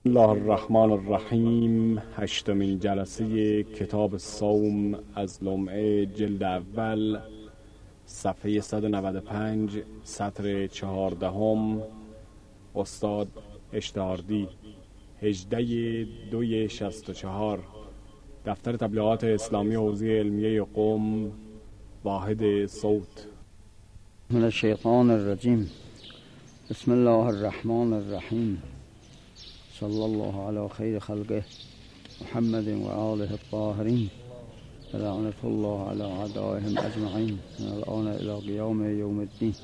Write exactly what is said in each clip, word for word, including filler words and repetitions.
الله الرحمن الرحیم. هشتمین جلسه کتاب الصوم از لمعه جلد اول، صفحه صد و نود و پنج، سطر چهاردهم. استاد اشتهاردی، هجده دوی شست و چهار، دفتر تبلیغات اسلامی حوزه علمیه قم، واحد صوت. من الشیطان الرجیم. بسم الله الرحمن الرحیم. صلی الله علی خیر خلقه محمد و آله الطاهرین و لعنت الله علی اعدائهم اجمعین من الان الی قیام یوم الدین.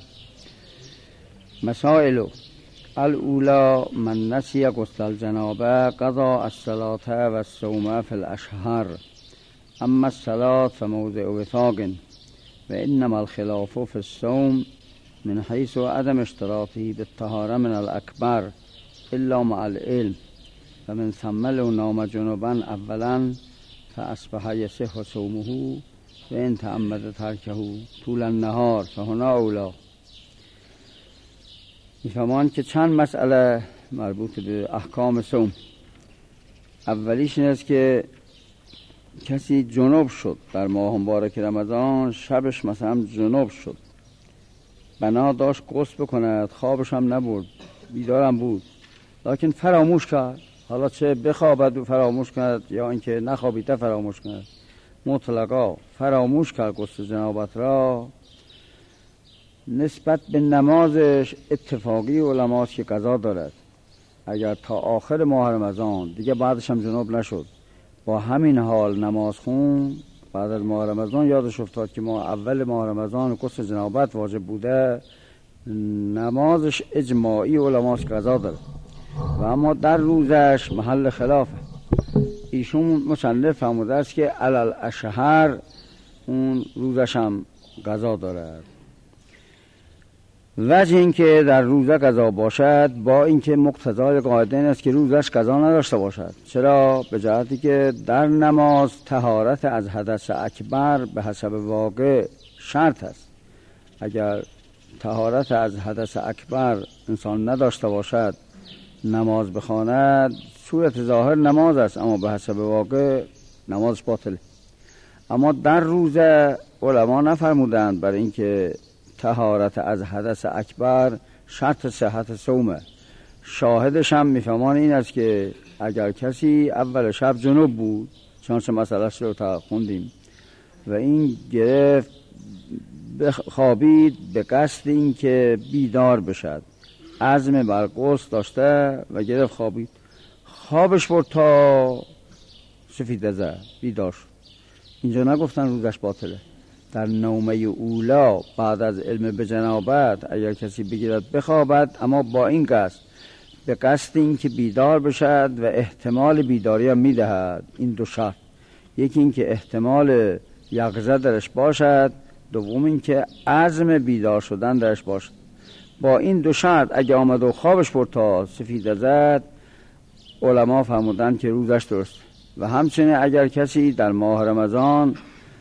مسائل الاولی: من نسی غسل الجنابه قضا الصلاة و الصوم فی الاشهر، اما الصلاة فموضع وثاق و انما الخلاف فی الصوم من حیث عدم اشتراطه بالطهارة من الاکبر الا مع العلم، فمن ثم لو نام جنبا اولا فاصبح یصح صومه و ان تعمد ترکه طول النهار فهنا اولی. میفهمان که چند مسئله مربوط به احکام صوم. اولیش این است که کسی جنب شد در ماه مبارک رمضان، شبش مثلا جنب شد، بنا داشت غسل بکند، خوابش هم نبرد، بیدارم بود، لکن فراموش کرد. حالا چه بخوابد و فراموش کرد یا اینکه نخوابیده فراموش کرد، مطلقا فراموش کرد غسل جنابت را، نسبت به نمازش اتفاقی علماست که قضا دارد. اگر تا آخر ماه رمضان دیگه بعدش هم جنوب نشد، با همین حال نماز خون، بعد از ماه رمضان یادش افتاد که ما اول ماه رمضان غسل جنابت واجب بوده، نمازش اجماعی علماست قضا دارد. و اما در روزش محل خلافه. ایشون مصنف فرموده است که علل اشهر، اون روزش هم قضا دارد. وجه این که در روزه قضا باشد با اینکه مقتضای قاعده این است که روزش قضا نداشته باشد. چرا؟ به جهتی که در نماز طهارت از حدث اکبر به حسب واقع شرط است. اگر طهارت از حدث اکبر انسان نداشته باشد نماز بخواند، صورت ظاهر نماز است اما به حسب واقع نمازش باطله. اما در روزه علما نفرمودند برای اینکه طهارت از حدث اکبر شرط صحت صومه. شاهدش هم میفهمان این است که اگر کسی اول شب جنوب بود، چنانچه مسئلهش رو تا خوندیم، و این گرفت خوابید به قصد این که بیدار بشد، عزم بر غسل داشته و گرفت خوابید، خوابش برد تا سفیده زد، بیدار شد، اینجا نگفتن روزش باطله. در نومه اولا بعد از علم به جنابت اگر کسی بگیرد بخوابد، اما با این قصد، به قصد این که بیدار بشد و احتمال بیداری هم میدهد، این دو شرط: یکی این که احتمال یقظه درش باشد، دوم این که عزم بیدار شدن درش باشد. با این دو شرط اگه آمد و خوابش برد تا سفیده زد، علما فرمودن که روزش درست. و همچنین اگر کسی در ماه رمضان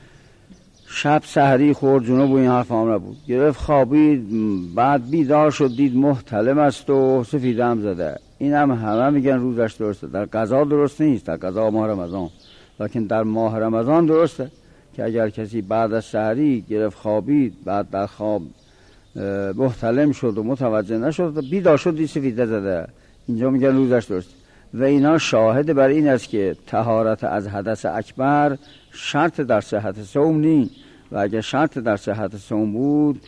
شب سحری خورد، جنوب و این حرف هم نبود، گرفت خوابید، بعد بیدار شد دید محتلم است و سفیده هم زده، این هم همه میگن روزش درسته. در قضا درست نیست، در قضا ماه رمضان، لکن در ماه رمضان درسته که اگر کسی بعد از سحری گرفت خوابید، بعد در خواب محتلم شد و متوجه نشد، بیدار شد دید سفیده زده، اینجا میگن روزش درست. و اینا شاهد بر این است که طهارت از حدث اکبر شرط در صحت صوم نیست، و اگر شرط در صحت صوم بود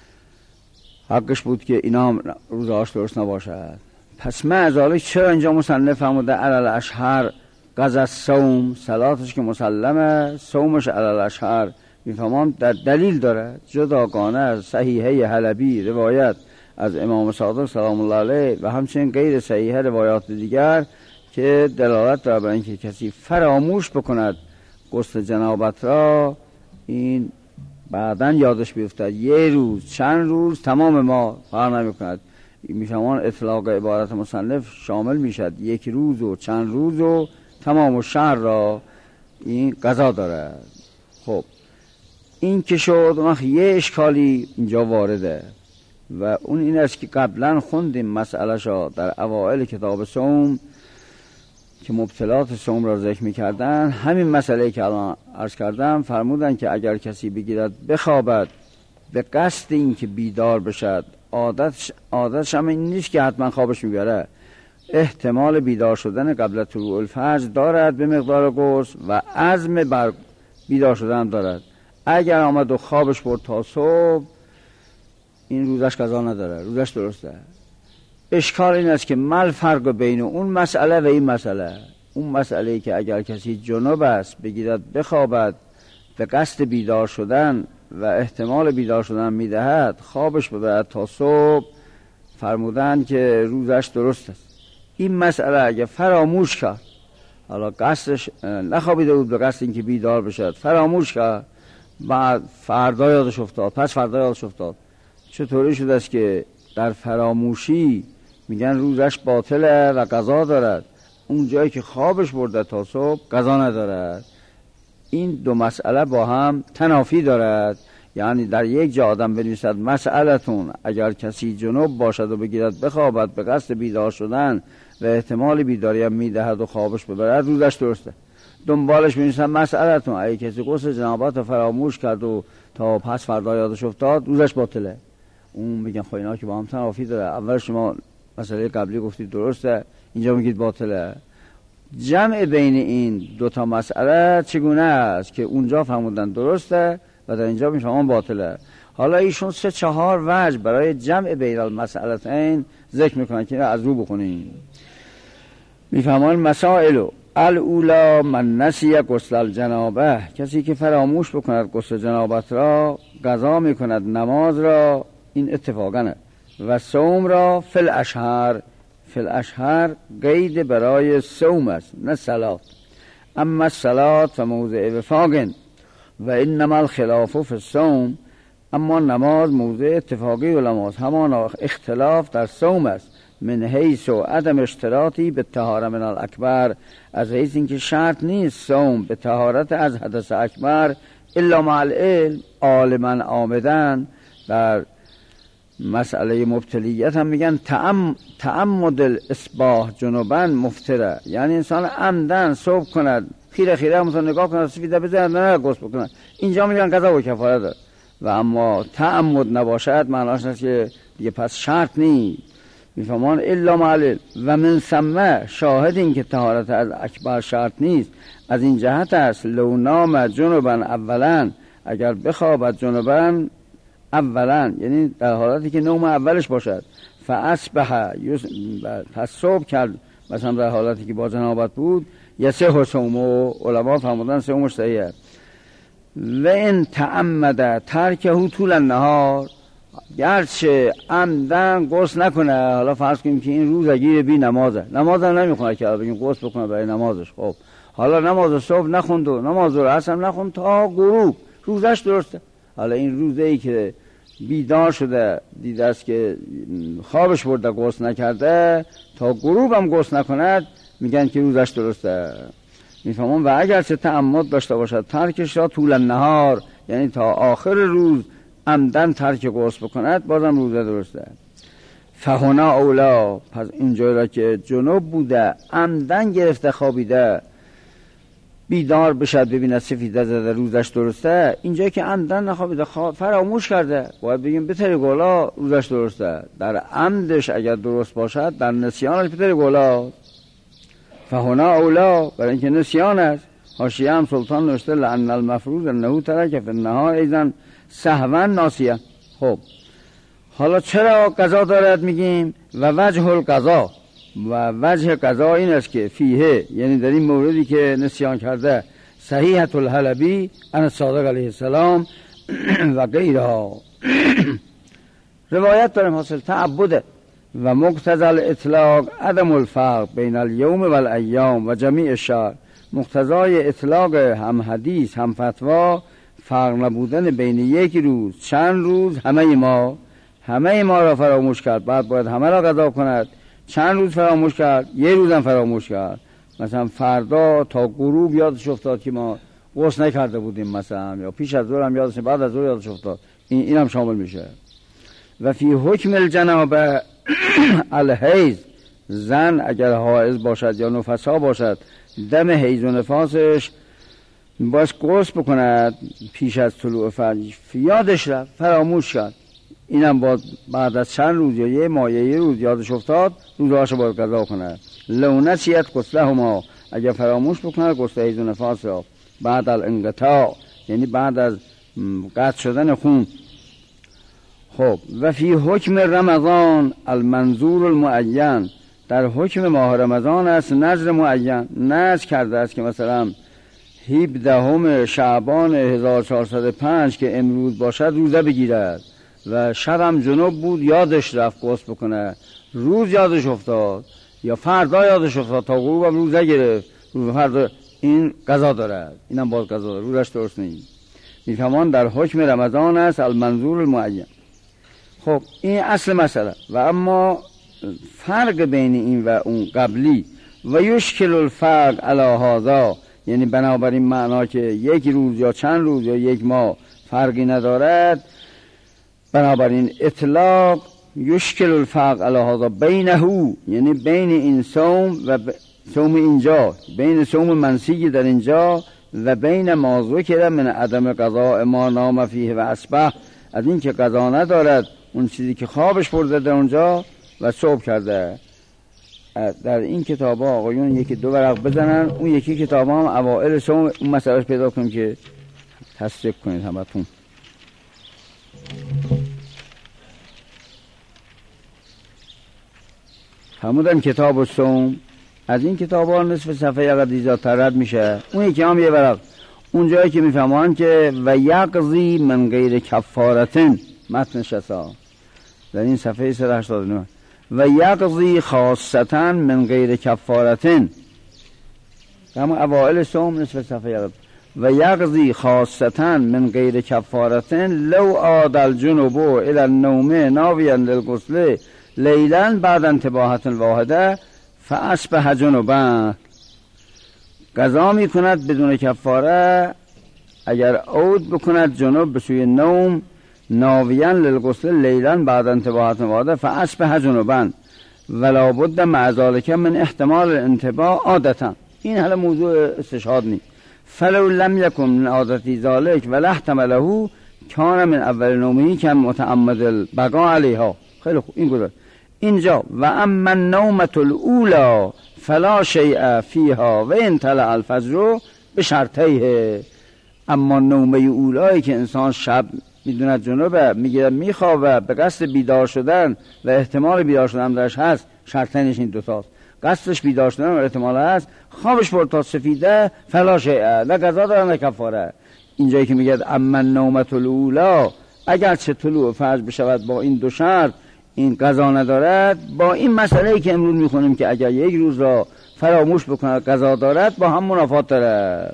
حقش بود که اینا هم روزهاش درست نباشد. پس معذالک چرا اینجا مصنف فرموده علل اشهر قضا الصوم، صلاتش که مسلمه، صومش علل اشهر. میفهمم در دلیل داره، جداگانه از صحیحه حلبی روایت از امام صادق سلام الله علیه و همچنین غیر صحیحه روایات دیگر که دلالت داره بر اینکه کسی فراموش بکند غسل جنابت را، این بعداً یادش بیفتد، یه روز چند روز تمام ما فرق نمی کند. میفهمان اطلاق عبارت مصنف شامل میشد یک روز و چند روز و تمام و شهر را این قضا داره. خب این که شد، اون یه اشکالی اینجا وارده و اون این است که قبلا خوندیم مسئله شا در اوائل کتاب صوم که مبطلات صوم را ذکر می‌کردن، همین مسئله که الان عرض کردم فرمودن که اگر کسی بگیرد بخوابد به قصد این که بیدار بشد، عادتش عادتش هم این نیست که حتما خوابش میبره، احتمال بیدار شدن قبل طلوع الفجر دارد به مقدار غسل و عزم بر بیدار شدن دارد. اگر آمد و خوابش برد تا صبح، این روزش قضا نداره، روزش درسته. اشکال این است که مل فرق بین اون مسئله و این مسئله. اون مسئله که اگر کسی جنوب است بگیرد بخوابد به قصد بیدار شدن و احتمال بیدار شدن میدهد، خوابش ببرد تا صبح، فرمودن که روزش درست است. این مسئله اگر فراموش کرد، حالا قصدش نخوابیده بود به قصد اینکه بیدار بشد، فراموش کرد، بعد فردا یادش افتاد، پس فردا یادش افتاد، چطوری شده است که در فراموشی میگن روزش باطله و قضا دارد، اون جایی که خوابش برده تا صبح قضا ندارد. این دو مسئله با هم تنافی دارد. یعنی در یک جا آدم بنویسد مسئلتون اگر کسی جنوب باشد و بگیرد بخوابد به قصد بیدار شدن و احتمال بیداری هم میدهد و خوابش ببرد، روزش درسته. دنبالش بنویسد مسئلتون اگر کسی غسل جنابت رو فراموش کرد و تا پس فردا یادش افتاد، روزش باطله. اون میگن خب اینا که با هم تنافی داره، اول شما مسئله قبلی گفتید درسته، اینجا میگید باطله. جمع بین این دو تا مسئله چگونه است که اونجا فرمودن درسته و در اینجا میفهمن باطله. حالا ایشون سه چهار وجه برای جمع بین المسئلتین ذکر میکنن که از رو بخونیم. میفهمن مسائل الاولا من نسی غسل الجنابه، کسی که فراموش بکند غسل جنابت را قضا میکند نماز را، این اتفاقا و صوم را فی الاشهر، فی الاشهر قید برای صوم است نه صلات. اما صلات فموضع وفاق و انما الخلاف فی الصوم، اما نماز موضع اتفاقی علماست، همان اختلاف در صوم است. من حیث و عدم اشتراطی به طهارت من الاکبر، از حیث اینکه شرط نیست صوم به طهارت از حدث اکبر الا مع العلم، عالما آمدن. در مسئله مبتلیت هم میگن تعم تعمد الاصباح جنوبا مفتره، یعنی انسان عمدن صبح کند خیره خیره مثلا نگاه کند سفیده بزند نه غسل بکند، اینجا میگن قضا و کفاره داره. و اما تعمد نباشد معناش است که دیگه پس شرط نیست. میفهمان الا معلل و من ثم شاهد این که طهارت از اکبر شرط نیست از این جهت است لو نام جنوبا اولا، اگر بخوابد جنوبا اولا، یعنی در حالتی که نوم اولش باشد، فاصبح پس صبح کرد مثلا در حالتی که با جنابت بود، یصح صومه، علما فرمودن صومش صحیح است. و ان تعمد ترکه طول النهار، گرچه عمدن غسل نکنه، حالا فرض کنیم که این روز اگه بی نمازه، نماز هم نمیخونه که بگیم غسل بکنه برای نمازش، خب حالا نماز صبح نخوند و نماز عصر هم نخوند تا غروب، روزش درسته. حالا این روزه ای که بیدار شده دیده است که خوابش برده غسل نکرده، تا غروب هم غسل نکند، میگن که روزش درسته. میفهمون و اگر چه تعمد داشته باشد ترکش را طول النهار، یعنی تا آخر روز عمدن ترک غسل بکند، بازم روزه درسته. فهنا اولا، پس اینجا را که جنوب بوده عمدن گرفته خوابیده بیدار بشد ببینه سفیده زده، روزش درسته. اینجا که عمدن نخوابیده فراموش کرده، باید بگیم بطری گولا روزش درسته. در عمدش اگر درست باشد، در نسیانش بطری گولا. فهنا اولا، برای اینکه نسیان است. حاشیه هم سلطان نوشته لأن المفروض انه ترک فی النهار ایضا سهوا ناسیه. خب حالا چرا قضا دارد میگیم؟ و وجه القضا، و وجه قضا این است که فیه، یعنی در این موردی که نسیان کرده، صحیحة الحلبی عن الصادق علیه السلام و غیرها روایت داریم حاصل تعبده و مقتضی الاطلاق عدم الفرق بین الیوم و الایام و جمیع الشهر. مقتضای اطلاق هم حدیث هم فتوا فرق نبودن بین یک روز چند روز. همه ما همه ما را فراموش کرد، بعد باید همه را قضا کند. چند روز فراموش کرد، یه روزم فراموش کرد. مثلا فردا تا غروب یادش افتاد که ما غسل نکرده بودیم مثلا، یا پیش از ظهر هم یادش، بعد از ظهر یادش افتاد، این اینم شامل میشه. و فی حکم الجنابه الحیض زن اگر حائض باشد یا نفسا باشد دم حیض و نفاسش باش غسل بکند پیش از طلوع فجر، یادش رفت فراموش کرد، اینم باز بعد از چند روز یا یه ماه یه روز یادش افتاد روزهاشو باید قضا کند. لو نسیت غسلهما، اگر فراموش بکند غسل حیض و نفاس را بعد الانقطاع، یعنی بعد از قطع شدن خون. خب و فی حکم رمضان المنظور المعین، در حکم ماه رمضان است نظر معین، نظر کرده است که مثلا هفدهم شعبان هزار و چهارصد و پنج که امروز باشد روزه بگیرد و شبم جنوب بود یادش رفت غسل بکنه، روز یادش افتاد یا فردا یادش افتاد تا غروب هم روزه گرفت، روز فردا این قضا دارد، اینم باز قضا دارد، روزش درست نیست. میفهمان در حکم رمضان است المنظور المعین. خب این اصل مسئله. و اما فرق بین این و اون قبلی و یشکل الفرق علی هذا، یعنی بنابراین معنا که یک روز یا چند روز یا یک ماه فرقی ندارد، بنابراین اطلاق یشکل الفرق علی هذا بینه، یعنی بین این صوم و ب... صوم اینجا، بین صوم منسی در اینجا و بین ما ذکر من عدم قضاء ما نام فیه و اصبح، از این که قضا ندارد اون چیزی که خوابش برده در اونجا و صبح کرده. در این کتاب ها آقایون یکی دو ورق بزنن، اون یکی کتاب ها هم اوائل صوم اون مسئله پیدا کنیم که تصدیق کنید همتون. همودن کتاب و صوم، از این کتاب ها نصف صفحه یا دیزاتر رد میشه، اون یکی هم یه ورق، اون جایی که میفهمان که و یقضی من غیر کفارتن، متن شسا در این صفحه صد و هشتاد و نه، و یقضی خاصتا من غیر کفارتن، همون اوائل صوم نصف صفحه یقضی و یقضی خاصتا من غیر کفارتن لو عاد الجنوب الى النوم ناویا للغسل لیلا بعد انتباهت واحده فاصبح جنوبا. قضا می کند بدون کفاره اگر عود بکند جنوب به سوی نوم ناویا للغسل لیلا بعد انتباهت واحده فاصبح جنوبا ولا بد مع ذلك من احتمال الانتباه عادتا. این حالا موضوع استشهاد نیست. فلو لم یکن من عادتی ذلك ولا احتمله کان من اول نومه کم متعمد البقاء علیها. خیلی خوب این گذاشت اینجا. و اما النومة الاولی فلا شیء فیها و ان طلع الفجر به شرطیه. اما نومه اولایی که انسان شب میدوند جنوبه میگیره میخوابه به قصد بیدار شدن و احتمال بیدار شدن درش هست، شرطینش این دوتاست، قصدش بیدار شدن و احتمال هست، خوابش برد تا سفیده فلا شیء، نه قضا داره نه کفاره. اینجایی که میگه اما النومة الاولی اگر چه طلوع فجر بشود با این دو شرط این قضا ندارد، با این مسئله که امروز میخونیم که اگر یک روز را فراموش بکند قضا دارد با هم منافات داره.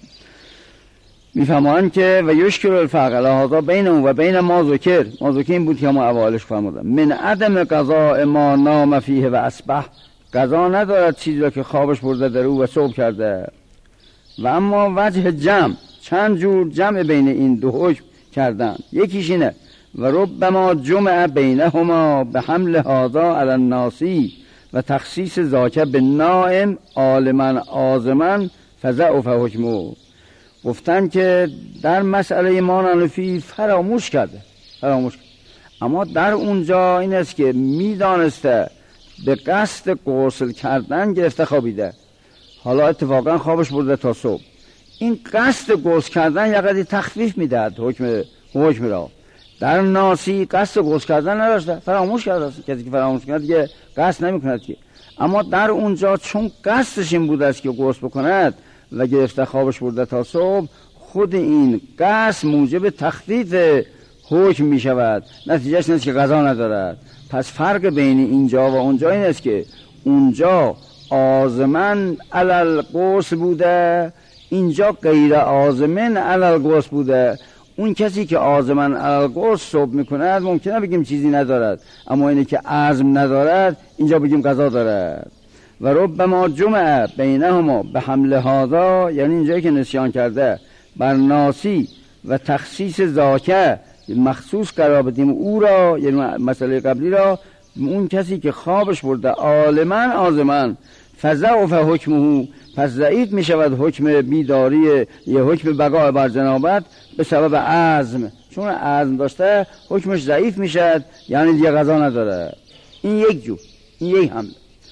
میفهمان که و یشکل الفرق علی هذا بین و بین ما ذکر، ما ذکر این بود که ما اولش فرمودم من عدم قضاء ما نام فیه و اصبح، قضا ندارد چیزی را که خوابش برده در او و صبح کرده. و اما وجه جمع، چند جور جمع بین این دو حکم کردن، یکیش اینه و ربما جمع بینهما به حمل هذا علی الناسی و تخصیص ذاک به نائم عالما عازما فضعف حکمه. گفتن که در مسئله ما نانفی فراموش کرده، فراموش کرده، اما در اونجا این است که میدانسته به قصد غسل کردن گرفته خوابیده، حالا اتفاقا خوابش برده تا صبح، این قصد غسل کردن یه قدری تخفیف میدهد حکم حکم را. در ناسی قصد غسل کردن نداشته، فراموش کرده، کسی که فراموش کرده دیگه قصد نمیکند که، اما در اونجا چون قصدش این بوده است که غسل بکند و گرفته خوابش برده تا صبح، خود این قصد موجب تخفیف حکم می شود، نتیجهش نیست که قضا ندارد. پس فرق بین اینجا و اونجا این است که اونجا عازمن علی الغسل بوده، اینجا غیر عازمن علی الغسل بوده. اون کسی که عازمن علی الغسل صبح میکند ممکنه بگیم چیزی ندارد، اما اینه که عزم ندارد اینجا بگیم قضا دارد. و ربما جمع بینهما به حمل هذا، یعنی اینجایی که نسیان کرده بر ناسی و تخصیص ذاکه مخصوص قرار بدیم او را، یعنی مسئله قبلی را اون کسی که خوابش برده عالمن آزمن فضعف حکمه، پس ضعیف می شود حکم بیداری یه حکم بقا بر جنابت به سبب عزم، چون عزم داشته حکمش ضعیف می شد، یعنی دیگه قضا نداره. این یک جو، این یک حمل.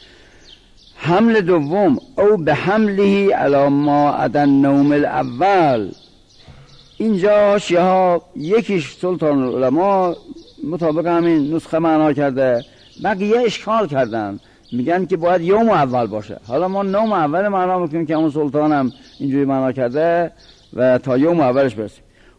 حمل دوم او به حمله علی ما عدن نوم الاول. اینجا شیعه یکیش سلطان العلماء مطابق همین نسخه معنا کرده، بقیه اشکال کردن میگن که باید یوم اول باشه. حالا ما نوم اول معنا میکنیم که همون سلطان هم اینجوری معنا کرده و تا یوم اولش برسیم.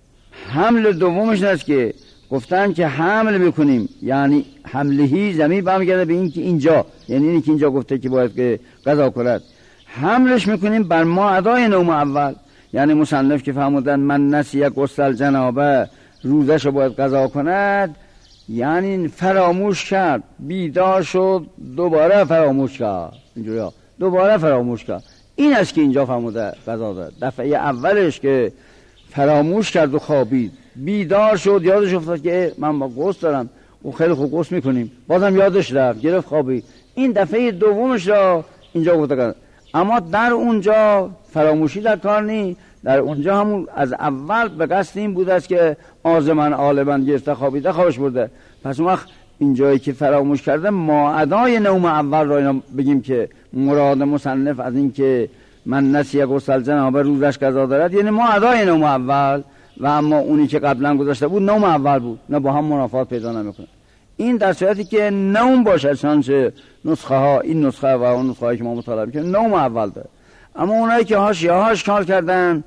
حمل دومش این است که گفتن که حمل میکنیم، یعنی حملهی زمین برمیگرده به این که اینجا، یعنی اینی که اینجا گفته که باید که قضا کند، حملش میکنیم بر ما ادای نوم اول. یعنی مصنف که فرمودن من نسیه غسل جنابه روزش رو باید قضا کند، یعنی فراموش کرد، بیدار شد دوباره فراموش کرد، اینجوری ها دوباره فراموش کرد. این است که اینجا فرموده قضا داد. دفعه اولش که فراموش کرد و خوابید، بیدار شد یادش افتاد که من با غسل دارم و خیلی خوب غسل میکنیم، بازم یادش رفت گرفت خوابید. این دفعه دومش را اینجا گفته کرد. اما در اونجا فراموشی در کار نی، در اونجا همون از اول به قصد این بود است که آزمن عالمن گرفته خوابیده خوابش برده. پس اون وقت اینجایی که فراموش کرده ما ادای نوم اول را اینا بگیم که مراد مصنف از این که من نسیه غسل جنابه روزش قضا دارد، یعنی ما ادای نوم اول، و اما اونی که قبلا گذاشته بود نوم اول بود، نه با هم منافات پیدا نمیکنه. این در صورتی که نوم باشه، چنانچه نسخه ها این نسخه و اون نسخه هایی که ما مطالعه میکنیم نوم اول داره. اما اونایی که حاشیه ها اشکال کردن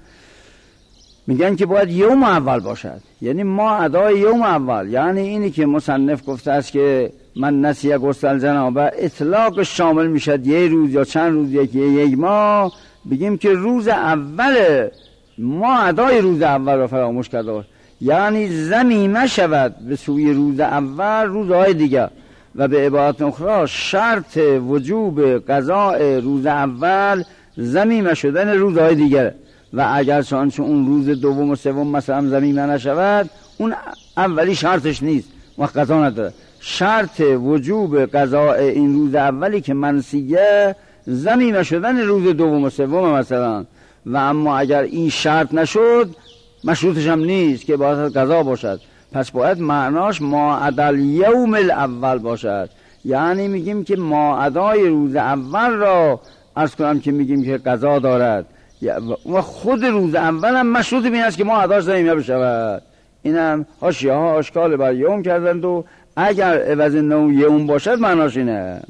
میگن که باید یوم اول باشد، یعنی ما ادای یوم اول، یعنی اینی که مصنف گفته است که من نسیه غسل جنابه اطلاق شامل میشد یه روز یا چند روز یا یک ماه، بگیم که روز اول ما ادای روز اول را فراموش کرده باش، یعنی ضمیمه شود به سوی روز اول روزهای دیگر. و به عبارت اخرى شرط وجوب قضاء روز اول ضمیمه شدن روزهای دیگر، و اگر چنانچه اون روز دوم و سوم مثلا ضمیمه نشود اون اولی شرطش نیست و قضا نداره. شرط وجوب قضاء این روز اولی که منسیه ضمیمه شدن روز دوم و سوم مثلا، و اما اگر این شرط نشد مشروطش هم نیست که باید قضا باشد. پس باید معناش ما عدل یوم الاول باشد، یعنی میگیم که ما ادای روز اول را عرض کنم که میگیم که قضا دارد، و خود روز اول هم مشروط بین است که ما اداش ضمیمه بشود. اینم حاشیه ها اشکال بر یوم کردند و اگر عوض نو یوم باشد معناش اینه.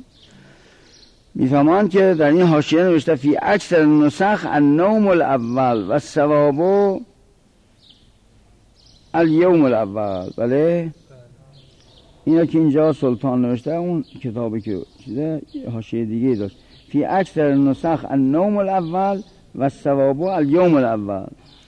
میفهمان که در این حاشیه نوشته فی اکثر نسخ النوم الاول و ثواب الیوم الاول. بله اینا که اینجا سلطان نوشته، اون کتابی که چیزه حاشیه دیگه داشت فی اکثر نسخ النوم الاول و ثواب الیوم الاول.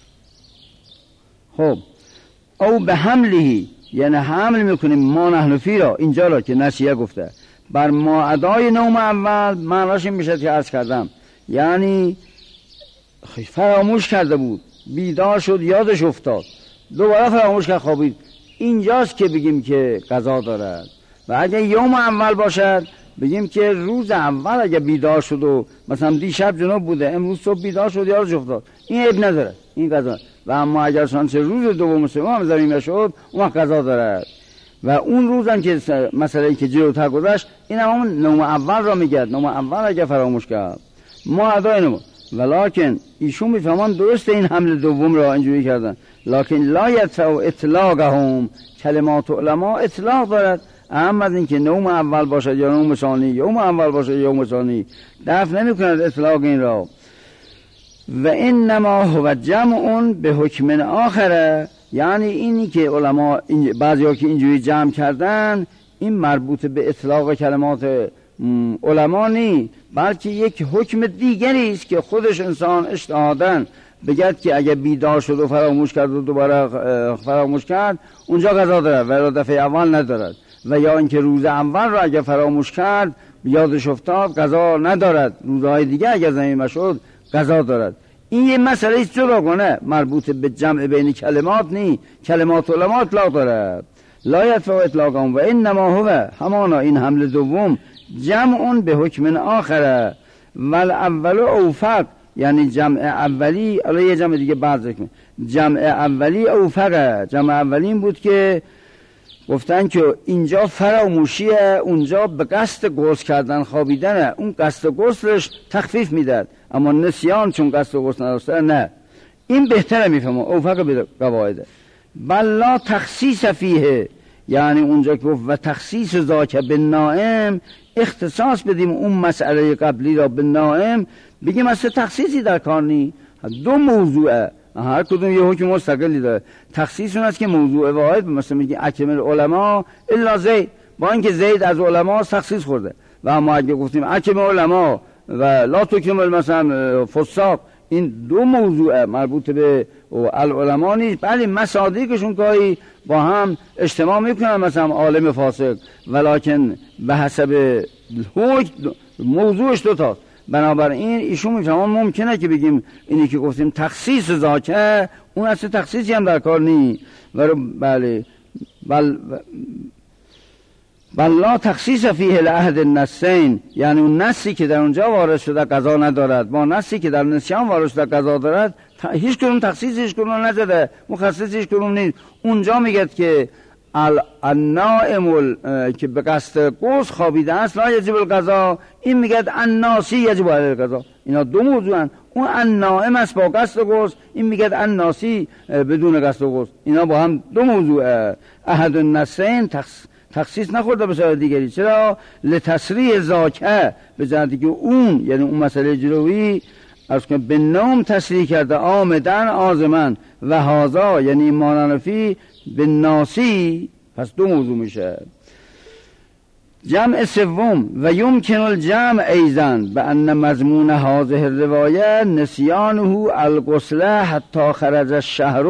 خب او به حملهی، یعنی حمل میکنیم ما نحن فی را، اینجا را که نسیه گفته بر ما ادای نوم اول، معناش این میشه که عرض کردم یعنی فراموش کرده بود، بیدار شد یادش افتاد دوباره فراموش کرد خوابید، اینجاست که بگیم که قضا دارد. و اگه یوم اول باشد بگیم که روز اول اگه بیدار شد و مثلا دیشب جنوب بوده امروز صبح بیدار شد یادش افتاد، این عیب نداره، این قضا. و اما اگر چنانچه روز دوم و سوم ضمیمه شد اون قضا دارد. و اون روزم که مسئله که جلوتر گذشت این همون نوم اول را میگه، نوم اول اگه فراموش کرد ما ادای نمو. ولیکن ایشون میفهمان درست این حمل دوم را اینجوری کردن، لکن لا یتسع اطلاقهم، کلمات علما اطلاق دارد، اهم از این که نوم اول باشد یا نوم ثانی، یوم اول باشد یا یوم ثانی، دفع نمی کند اطلاق این را. و انما هو جمع به حکم آخره، یعنی اینی که علما بعضی ها که اینجوری جمع کردن این مربوط به اطلاق کلمات علما نی، بلکه یک حکم دیگری است که خودش انسان اجتهاداً بگد که اگه بیدار شد و فراموش کرد و دوباره فراموش کرد اونجا قضا دارد و دفعه اول ندارد، و یا اینکه روز اول را اگه فراموش کرد یادش افتاد قضا ندارد، روزهای دیگه اگه ضمیمه شد قضا دارد. این یه مسئله است جدا کنه، مربوط به جمع بین کلمات نی، کلمات علما اطلاق دارد. لا یدفع اطلاقهم و انما هو همانا این حمل دوم جمع به حکم آخره و الاول اوفق، یعنی جمع اولی، الان یه جمع دیگه بعد ذکر، جمع اولی اوفقه. جمع اولی این بود که گفتن که اینجا فراموشیه، اونجا به قصد غسل کردن خوابیدنه، اون قصد غسلش تخفیف میداد، اما نسیان چون قصد غسل نداشته نه، این بهتره میفهمه اوفق به قواعده. بل لا تخصیص فیه، یعنی اونجا که گفت و تخصیص ذاک به نائم، اختصاص بدیم اون مسئله قبلی را به نائم، بگیم اصلا تخصیصی در کار نی، دو موضوعه، هر کدوم یه حکم مستقلی داره. تخصیص اون است که موضوع واحد، مثلا میگه اکمل علما الا زید، با اینکه زید از علما تخصیص خورده، و اما اگه گفتیم اکمل علما و لا تکمل مثلا فساق، این دو موضوع مربوط به العلماء نیست، بله مصادیقشون گاهی با هم اجتماع میکنن، مثلا عالم فاسق، ولکن به حسب حکم موضوعش دو تاست. بنابراین ایشون میفهمن ممکنه که بگیم اینی که گفتیم تخصیص ذاکه، اون اصلا تخصیصی هم در کار نی، بله بل بل لا تخصیص فیه لعهد النسین، یعنی اون نسی که در اونجا وارد شده قضا ندارد با نسی که در نسیان وارد شده قضا دارد، هیچ کنون تخصیص هیچ کنون نزده، مخصص هیچ کنون نیست. اونجا میگه که النائم که به قصد غسل خوابیده است لا یجب القضا، این میگه الناسی یجب علیه القضا. اینا دو موضوعن، اون النائم است با قصد غسل، این میگه الناسی بدون قصد غسل. اینا با هم دو موضوع. احد النسین تخصیص تخصیص نخورده به سال دیگری، چرا؟ لتصریح ذاکه، به جهتی که اون یعنی اون مسئله جلوی از که به نام تصریح کرده آمدن آزمن و هازا، یعنی مانانفی به ناسی، پس دو موضوع میشه. جمع سوم و یمکن الجمع ایضا به ان مضمون هذه الروایه نسیانه الغسل حتی خرج الشهر،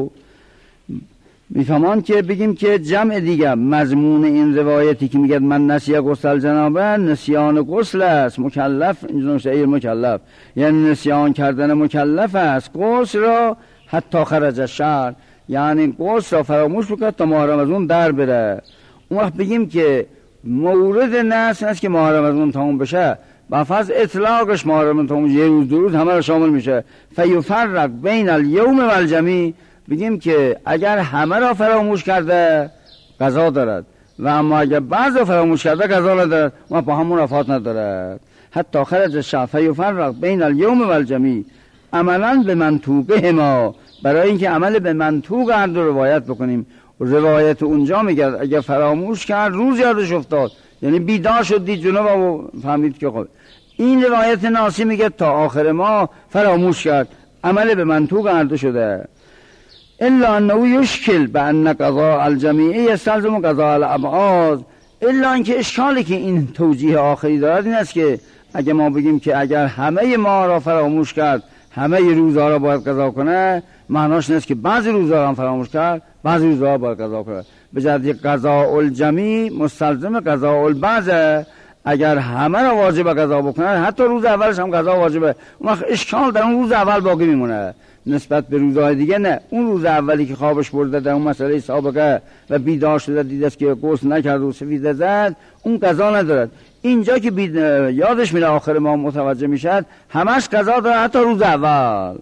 میفهمان که بگیم که جمع دیگه مضمون این روایتی که میگه من نسیه غسل جنابه، نسیان غسل است، مکلف اینجا شعیر مکلف، یعنی نسیان کردن مکلف است غسل را حتی خرج الشهر، یعنی غسل را فراموش بکرد تا ماه رمضان در بره. اون وقت بگیم که مورد نس است که ماه رمضان تموم بشه، با فرض اطلاقش ماه رمضان تموم یه روز دو روز همه را شامل میشه، فیفرق بین الیوم و الجمی، بگیم که اگر همه را فراموش کرده قضا دارد و اما اگر بعض را فراموش کرده قضا ندارد و با هم منافات ندارد. حتی خرج الشهر فیفرق بین الیوم و الجمی عملا به منطوقه ما، برای اینکه عمل به منطوق هر دو روایت بکنیم. روایت اونجا میگه اگر فراموش کرد روز یادش افتاد، یعنی بیدار شد دید جنوب و فهمید که خب. این روایت ناسی میگه تا آخر ما فراموش کرد، عمل به منطوق هر دو شده. الا انه یشکل به ان قضاء الجمیع یستلزم قضاء الابعاد، الا اینکه اشکالی که این توجیه آخری دارد این است که اگه ما بگیم که اگر همه ما را فراموش کرد همه روزها را باید قضا کنه، معناش نیست که بعضی روزها را هم فراموش کرد بعضی روزها را باید قضا کنه. به جهت قضاء الجمیع مستلزم قضاء البعض، اگر همه را واجب قضا بکنه حتی روز اولش هم قضا واجبه، اون وقت اشکال در اون روز اول باقی میمونه نسبت به روزهای دیگه. نه، اون روز اولی که خوابش برده در اون مسئله سابقه و بیدار شده دیده است که غسل نکرد و سفیده زد، اون قضا ندارد. اینجا که بید... یادش میره آخر ما متوجه میشد همش قضا داره حتی روز اول،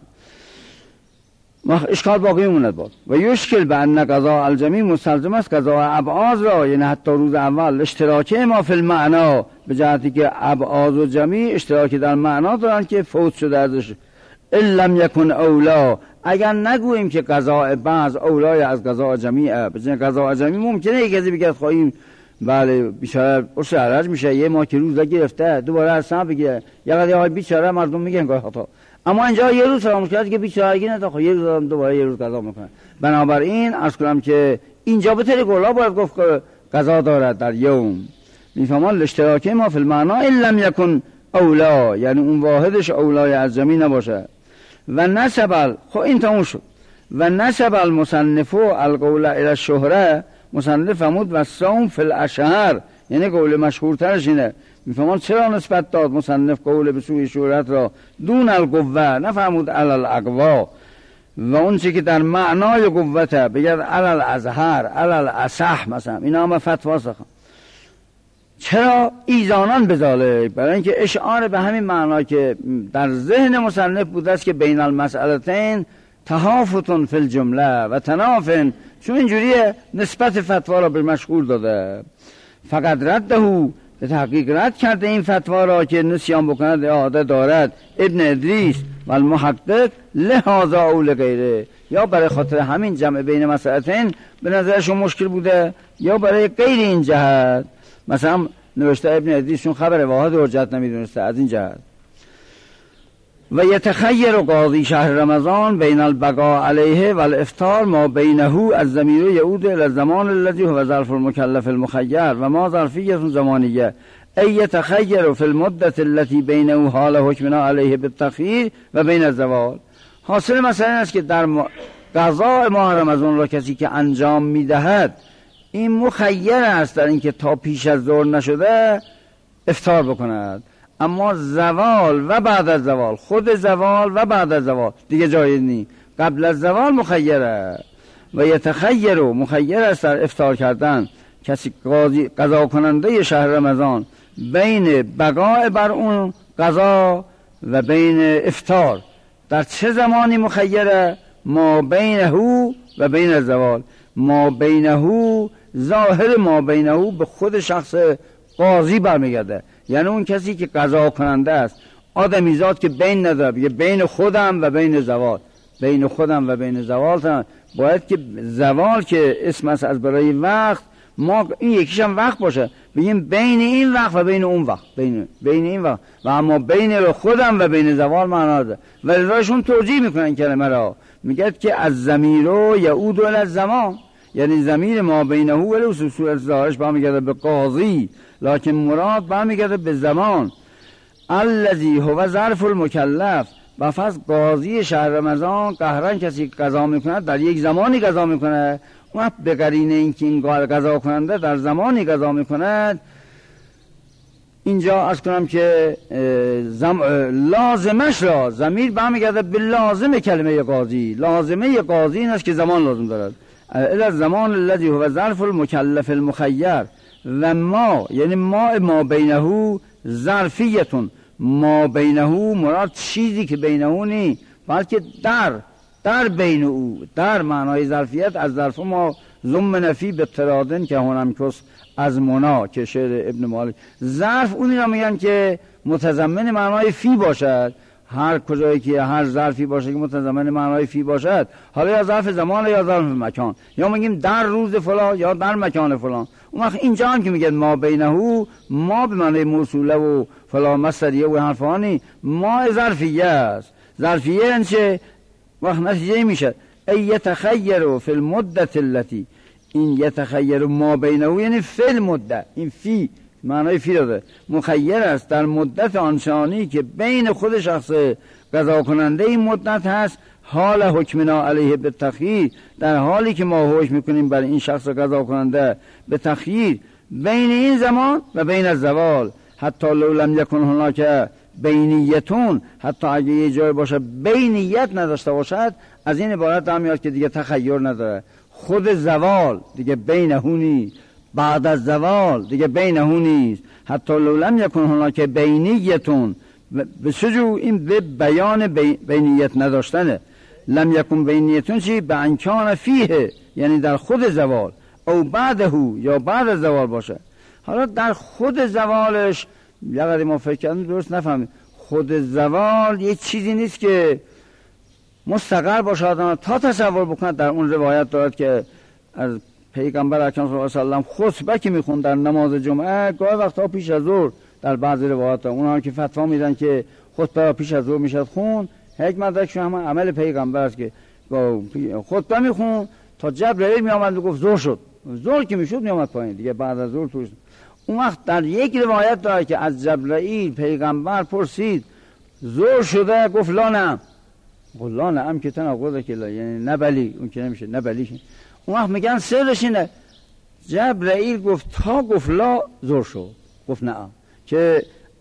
اشکال باقی میموند بود. و یشکل به ان قضاء الجمیع مستلزم است قضاء ابعاض را، یعنی حتی روز اول اشتراکه ما فی المعنا، به جهتی که ابعاض و جمیع اشتراکی در معنا دارن که فوت شده ازش. ان لم یکن اولا، اگر نگوییم که قضاء بعض اولای از قضاء جمیع، بچه قضاء جمیع ممکنه یک کسی بگه خواهیم بله بیچاره اصل عرج میشه، یه ما که روزا گرفته دوباره اصلا بگه یا قضیه های بیچاره مردم میگن که خطا، اما اینجا یه روز فراموش کرد که بیچارگی نداره، یه روز دوباره یه روز قضا میکنه. بنابراین عرض کنم که اینجا به طریق کلا باید گفت که قضا دارد در یوم. میفهمان اشتراکی ما فی المعنا ان لم یکن اولا، یعنی اون واحدش اولای از زمین نباشه. و نسب خب این تموم شد. و نسب المصنف القول الى الشهره، مصنف فرمود و صوم فی الاشهر، یعنی قول مشهورترش اینه. میفهمان چرا نسبت داد مصنف قول به سوی شهرت را دون القوه، نفرمود علی الاقوا. و اون چی که در معنای قوته بگرد علل ازهر علل اصح مثلا اینا همه فتوا سخن. چرا ایزانان بذاله؟ برای اینکه اشعار به همین معنا که در ذهن مصنف بوده است که بین المسئلتین تهافتون فی الجمله و تنافن، چون اینجوریه نسبت فتوا را به مشغول داده. فقط رده به تحقیق رد کرده این فتوا را که نسیان بکند اعاده دارد ابن ادریس و المحقق لحاظا او لغیره، یا برای خاطر همین جمع بین مسئلتین به نظرشون مشکل بوده یا برای غیر این جهت. مثلا نوشته ابن ادریس چون خبر واحد حجت نمیدونسته از این جهت. و یتخیر قاضی شهر رمضان بین البقاء علیه و الافطار ما بینه از ضمیر یعود الى الزمان الذي هو ظرف المکلف المخیر و ما ظرفیه زمانیه ای یتخیر فی المدت التي بینه حال حکمنا علیه بالتخییر و بین الزوال. حاصل مثلا است که در قضاء ماه رمضان را کسی که انجام میدهد این مخیر است در اینکه تا پیش از ظهر نشده افطار بکند، اما زوال و بعد از زوال، خود زوال و بعد از زوال دیگه جایز نیست، قبل از زوال مخیره. و یتخیر و مخیر است در افطار کردن کسی قاضی قضا کننده شهر رمضان بین بقاء بر اون قضا و بین افطار. در چه زمانی مخیره؟ ما بینه و بین الزوال. ما بینه ظاهر ما بینه به خود شخص قاضی برمیگرده، یعنی اون کسی که قضا کننده است. آدمیزاد که بین نداره، بگه بین خودم و بین زوال، بین خودم و بین زوال. باید که زوال که اسم است از برای وقت، ما این یکیش هم وقت باشه، بگیم بین این وقت و بین اون وقت، بین بین این وقت و اما بین خودم و بین زوال معنا داره. ولی رایشون توجیه میکنن کلمه را، میگه که از ضمیر یعود الی الزمان، یعنی ضمیر ما بینه ولی صورت ظاهرش برمیگرده به قاضی، لکن مراد برمیگرده به زمان الذی هو ظرف المکلف. و فقط قاضی شهر رمضان قهرن کسی قضا میکنه در یک زمانی قضا میکنه، اون به قرینه اینکه این قضا کننده در زمانی قضا میکند. اینجا از کنم که زم... لازمش را ضمیر برمیگرده به لازم کلمه قاضی. لازمه قاضی این است که زمان لازم دارد. الی الزمان الذی هو ظرف المکلف المخیر و ما، یعنی ما ما بینه ظرفیتون، ما بینه مراد چیزی که بینه نی بلکه در در بین او، در معنای ظرفیت از ظرف ما ضم نفی به ترادن که هونم کس از منا که شعر ابن مالک. ظرف اونی را میگن که متضمن معنای فی باشد، هر کجایی که هر ظرفی باشه که متضمن معنای فی باشد، حالا یا ظرف زمان یا ظرف مکان، یا میگیم در روز فلان یا در مکان فلان. اون وقت اینجا هم که میگه ما بینه، ما به معنی موصوله و فلان مصدریه و حرفانی، ما ظرفیه است. ظرفیه انچه وقت نتیجه میشه ای یتخیر فی المدت التي، این یتخیر ما بینه یعنی فی المدت، این فی معنای فی داده، مخیر است در مدت آنچانی که بین خود شخص قضا کننده این مدت هست، حال حکمنا علیه به تخییر، در حالی که ما حکم میکنیم برای این شخص قضا کننده به تخییر بین این زمان و بین الزوال. حتی لو لم یکن هناک بینیتون، حتی اگه یه جای باشه بینیت نداشته باشد، از این عبارت هم میاد که دیگه تخیر نداره. خود زوال دیگه بینه نیست، بعد از زوال دیگه بینه نیست. حتی لو لم یکن هناک بینیتون، به سجو این به بیان بینیت نداشتنه. لم یکن بینیتون چی؟ به انکان فیه، یعنی در خود زوال، او بعده یا بعد از زوال باشه. حالا در خود زوالش یقدر ما فکر کردیم درست نفهمیم، خود زوال یه چیزی نیست که مستقر باشه آدم تا تصور بکنه. در اون روایت دارد که از پیغمبر اکرم صلی الله علیه و سلم خطبه که میخون در نماز جمعه گاهی وقتا پیش از ظهر، در بعضی روایات اونها که فتوا میدن که خطبه پیش از ظهر میشد خون، حکمتش هم عمل پیغمبر است که خطبه میخون تا جبرئیل میآمد میگفت ظهر شد، ظهر که میشد میآمد پایین دیگه، بعد از ظهر توش. اون وقت در یک روایت داره که از جبرئیل پیغمبر پرسید ظهر شده؟ گفت لا نعم. گفت لا نعم که تناقضه که لا، یعنی نه بلی، اون که نمیشه نه بلی. اون وقت میگن سرش اینه جبرئیل گفت تا گفت لا ظهر شد، گفت نعم، که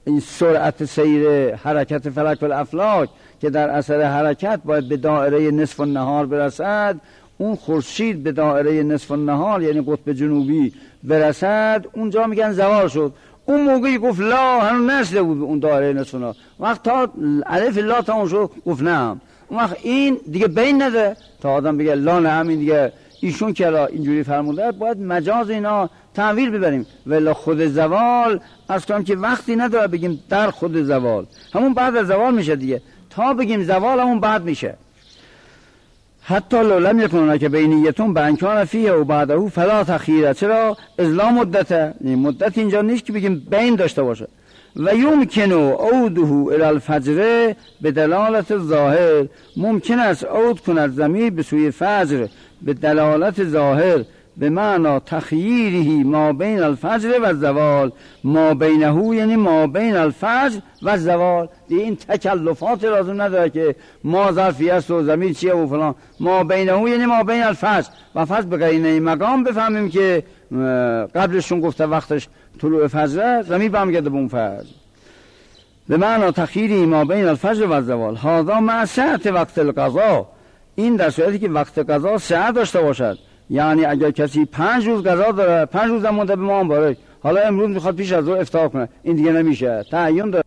این سرعت سیر حرکت فلک و الافلاک که در اثر حرکت باید به دایره نصف النهار برسد، اون خورشید به دایره نصف النهار یعنی قطب جنوبی برسد، اونجا میگن زوال شد. اون موقعی گفت لا هنوز نرسیده بود به اون دایره نصف النهار، وقت تا الف لا تا اون شد گفت نعم. اون وقت این دیگه بین نده تا آدم بگه لا نعم. این دیگه ایشون که اینجوری فرموده باید مجاز اینا تعویل ببریم، ولی خود زوال اصلا که وقتی نداره بگیم در خود زوال، همون بعد از زوال میشه دیگه. تا بگیم زوال همون بعد میشه. حتی لو لم یکن که بینیتون بانکان فیه و بعده فلا تخیره. چرا؟ ازلا مدته، مدت اینجا نیست که بگیم بین داشته باشه. و یمکنو عوده الی الفجر به دلالت ظاهر، ممکن است عود کند ضمیر به سوی فجر به دلالت ظاهر به معنی تخییره ما بین الفجر و الزوال. ما بینه یعنی ما بین الفجر و الزوال. دیگه این تکلفات لازم نداره که ما ظرفی است و ضمیر چیه و فلان. ما بینه یعنی ما بین الفجر و فجر به قرینه مقام بفهمیم که قبلشون گفته وقتش طلوع فجر، ضمیر برمیگرده به اون فجر. به معنی تخییره ما بین الفجر و الزوال. هذا مع سعت وقت القضا. این در صورتی که وقت قضا سعت داشته باشد. یعنی اگر کسی پنج روز قضا داره، پنج روز هم مونده به ما مبارک، حالا امروز میخواد پیش از ظهر افطار کنه، این دیگه نمیشه، تعین داره.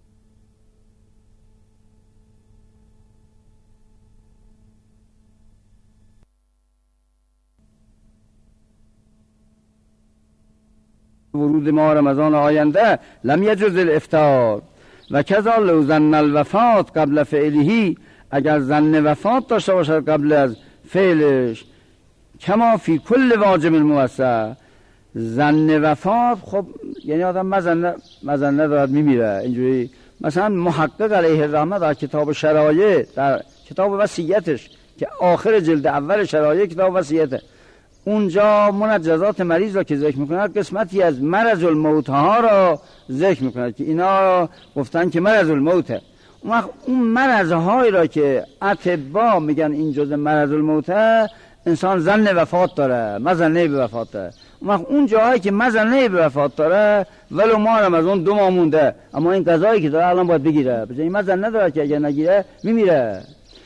ورود ماه رمضان آینده لم یجوز الافطار. و کذا لو ظن الوفات قبل فعله، اگر ظن وفات داشته باشد قبل از فعلش، کما فی کل واجب الموسع. ظن وفات خب یعنی آدم مزنه مزنه دارد میمیره اینجوری. مثلا محقق علیه الرحمه در کتاب شرایع، در کتاب وصیتش که آخر جلد اول شرایع کتاب وصیته، اونجا منجزات مریض را که ذکر میکند قسمتی از مرض الموت ها را ذکر میکند که اینا گفتن که مرض الموته. اون وقت اون مرض هایی را که اطباء میگن این جزء مرض الموته، انسان ظن وفات داره، مظنه به وفات داره. اون وقت اون جاهایی که مظنه به وفات داره ولو ماه رمضان دو ماه مونده، اما این قضایی که داره الان باید بگیره، بجای این مظنه داره که اگر نگیره میمیره.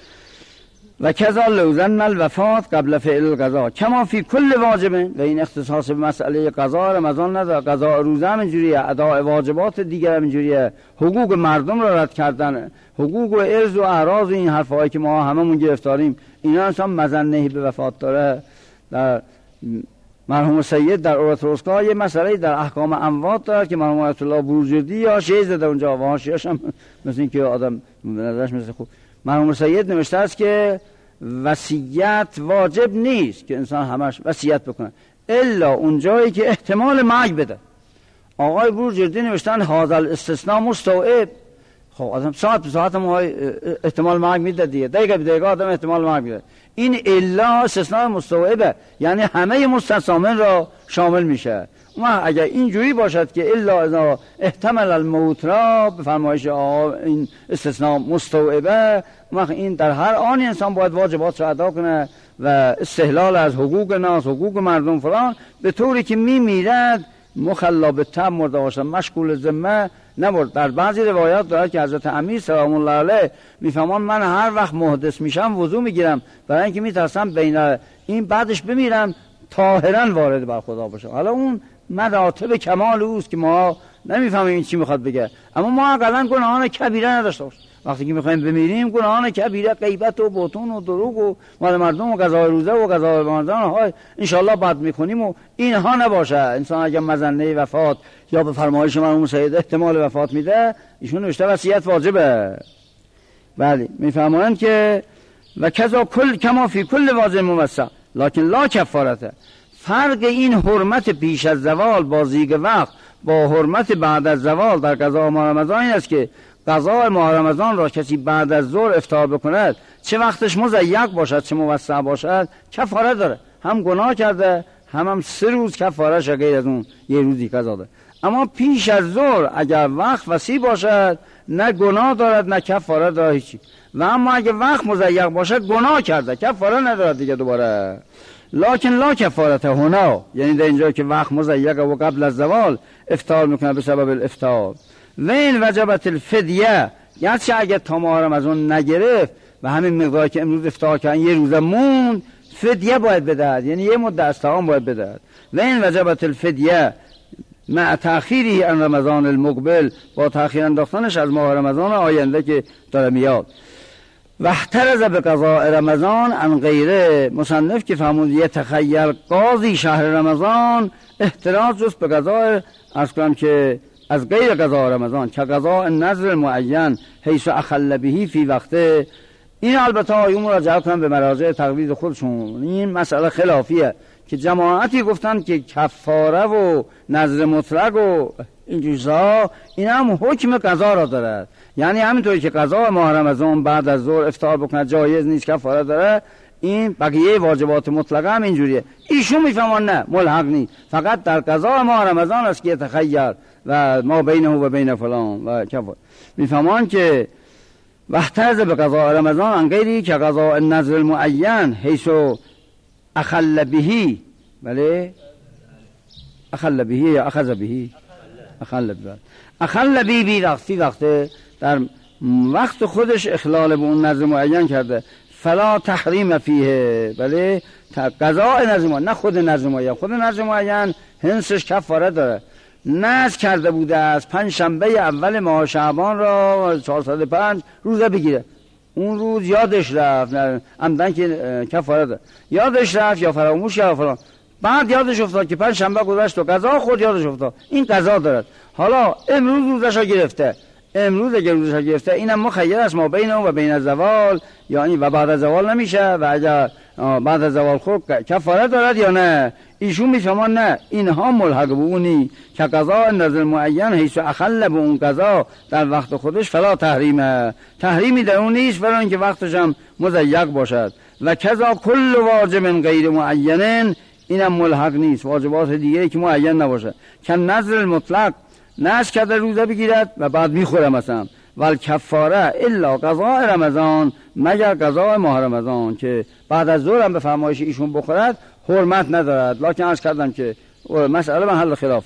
و کذا لو ظن الوفات قبل فعل القضا کما فی کل واجب. و این اختصاص به مسئله قضا رمضان نداره، قضا روزه هم اینجوریه، اداء واجبات دیگر هم اینجوریه، حقوق مردم را رد کردن، حقوق و ارز و اعراض و این حرفایی که ما هممون گرفتاریم، اینا انسان مظنه به وفات داره. در مرحوم سید در عروة الوثقی یه مسئله در احکام اموات داره که مرحوم آیت الله بروجردی یا شیعه زده اونجا و حاشیه‌اش هم مثل این که آدم به نظرش مثل خوب مرحوم سید نوشته است که وصیت واجب نیست که انسان همش وصیت بکنه الا اونجایی که احتمال مرگ بده. آقای بروجردی نوشتن هذا الاستثناء مستوعب. خب آدم ساعت به ساعت هم احتمال مرگ میده دیگه، دقیقه به دقیقه آدم احتمال مرگ میده. این الا استثناء مستوعبه، یعنی همه مستثنامن را شامل میشه. و اگر اینجوری باشد که الا اذا احتمل الموت را به فرمایش این استثناء مستوعبه، وقت این در هر آن انسان باید واجبات را ادا کنه و استحلال از حقوق ناس، حقوق مردم فلان، به طوری که میمیرد مخلا به تب مرده باشد، مشغول ذمه نمرد. در بعضی روایات دارد که حضرت امیر سلام الله علیه میفهمان من هر وقت محدث میشم وضو میگیرم برای اینکه میترسم بین این بعدش بمیرم طاهرا وارد بر خدا باشم. حالا اون مراتب کمال اوست که ما نمیفهمیم این چی میخواد بگه، اما ما اقلا گناهان کبیره نداشته باشیم. وقتی که میخوایم بمیریم گناهان کبیره، غیبت و بهتان و دروغ و مال مردم و قضای روزه و قضای رمضان های انشالله بعد میکنیم و اینها نباشه. انسان اگر مظنه وفات یا به فرمایش مرحوم سید احتمال وفات میده، ایشون نوشته وصیت واجبه. بله میفهمند که و کذا کل کما فی کل واجب موسع لکن لا کفارته. فرق این حرمت پیش از زوال با زیگ وقت با حرمت بعد از زوال در قضا ماه رمضان این است که قضا ماه رمضان را کسی بعد از ظهر افطار بکند، چه وقتش مضیق باشد چه موسع باشد، کفاره داره. هم گناه کرده هم هم سه روز کفاره شه، غیر از اون یه روزی قضا داره. اما پیش از ظهر اگر وقت وسیع باشد نه گناه دارد نه کفاره داره هیچی. و اما اگر وقت مضیق باشد گناه کرده، کفاره ندارد دیگه دوباره. لکن لا کفارت هنا، یعنی در اینجا که وقت مضیقه و قبل از زوال افطار میکنه به سبب الافطار. و این وجبت الفدیه، گرچه اگر تا ماه رمضان نگرفت و همین مقداری که امروز افطار کردن یه روزه موند، فدیه باید بدهد، یعنی یه مدت از طعام باید بدهد. و این وجبت الفدیه مع تأخیری عن رمضان المقبل، با تأخیر انداختنش از ماه رمضان آینده که داره میاد. و احترز به قضاء رمضان عن غیره، مصنف که فرمود یتخیل قاضی شهر رمضان، احتراز جست به قضاء، از کنم که از غیر قضاء رمضان، که قضاء نظر معین حیث اخل بهی فی وقته. این البته آیون مراجعه کنم به مراجع تقلید خودشون، این مسئله خلافیه که جماعتی گفتن که کفاره و نظر مطلق و این چیزها این هم حکم قضا را دارد، یعنی همینطوری که قضا ماه رمضان بعد از ظهر افطار بکنه جایز نیست، کفاره داره، این بقیه واجبات مطلقه هم اینجوریه. ایشون میفهمان نه، ملحق نیست، فقط در قضا ماه رمضان است که تخیر و ما بینه و بین فلان و کفاره. میفهمان که وحترز به قضاء رمضان عن غیری که قضاء النظر المعین حیث اخل بهی، بله اخل بهی یا اخذ بهی، اخل بهی اخل بهی بی وقتی وقته در وقت خودش اخلال به اون نظر معین کرده، فلا تحریم فیه، بله قضاء نظر معین، نه خود نظر معین، خود نظر معین هنسش کفاره داره. نذر کرده بوده از پنج شنبه اول ماه شعبان را چهارصد و پنج روزه بگیره، اون روز یادش رفت، عمدن که کفاره داره، یادش رفت یا فراموش یا فلان، بعد یادش افتاد که پنج شنبه گذشت و قضا خود یادش افتاد، این قضا دارد. حالا امروز روزش را گرفته، امروز اگر روزش را گرفته اینم مخیر است ما بین و بین زوال، یعنی و بعد از زوال نمیشه، و اگر بعد از زوال خود کفاره دارد یا نه. ایشون میفهمان نه، اینها ملحق به اونی که قضا نظر معین حیث اخل به اون قضا در وقت خودش فلا تحریمه، تحریمی در اون نیست برای اینکه وقتش هم مضیق باشد. و کذا کل واجب غیر معین، اینم ملحق نیست، واجبات دیگه که معین نباشه، که نظر المطلق نذر کرده روزه بگیرد و بعد میخوره مثلا، ول کفاره الا قضاء رمضان، مگر قضاء ماه رمضان که بعد از ظهر هم به فرمایش ایشون بخورد حرمت ندارد. لکن عرض کردم که مسئله محل خلاف.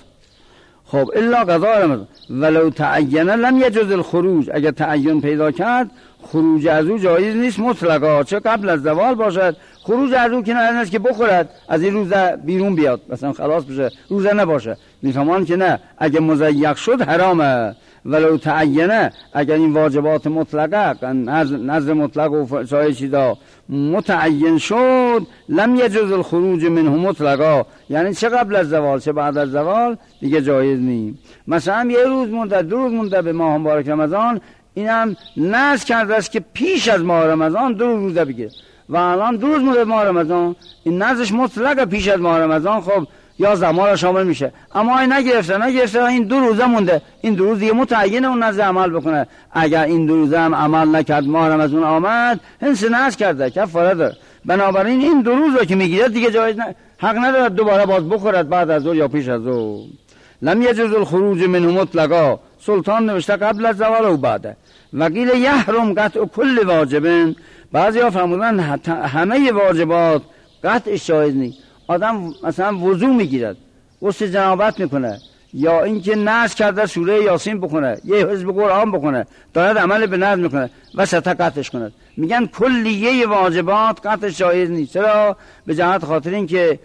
خب الا قضاء رمضان ولو تعین لم یجوز الخروج، اگر تعین پیدا کرد خروج از او جایز نیست مطلقا، چه قبل از زوال باشد، خروج از او که نه است که بخورد از این روزه بیرون بیاد مثلا خلاص بشه، روزه نباشه. میفهمان که نه، اگر مضیق شد حرامه. ولو تعینه، اگر این واجبات مطلقه نظر مطلق و سایر چیزا متعین شد، لم یجوز الخروج منه مطلقا، یعنی چه قبل از زوال چه بعد از زوال دیگه جایز نیست. مثلا یه روز مونده، دو روز مونده به ماه مبارک رمضان، اینم نذر کرده است که پیش از ماه رمضان دو روزه بگیره و الان دو روز مونده به ماه رمضان، این نذرش مطلقه پیش از ماه رمضان، خب یا زمان شامل میشه. اما این نگرفته نگرفته این دو روزه مونده، این دو روز دیگه متعین اون نذر عمل بکنه. اگر این دو روزه هم عمل نکرد ماه رمضان آمد، هنس نذر کرده کفاره داره. بنابراین این دو روز رو که میگیره دیگه جایز نه، حق ندارد دوباره باز بخورد بعد از ظهر یا پیش از ظهر. لم یجوز الخروج منه مطلقا، سلطان نوشته قبل از زوال و بعد. وقیل یحرم قطع کل واجبن، بعضیا فرمودن همه واجبات قطعش جایز نیست. آدم مثلا وضو میگیرد، غسل جنابت میکنه، یا اینکه نذر کرده سوره یاسین بخونه، یه حزب قرآن بخونه، دارد عمل به نذر میکنه و سطح قطعش کنه، میگن کلیه واجبات قطعش جایز نیست. چرا؟ به جهت خاطر این که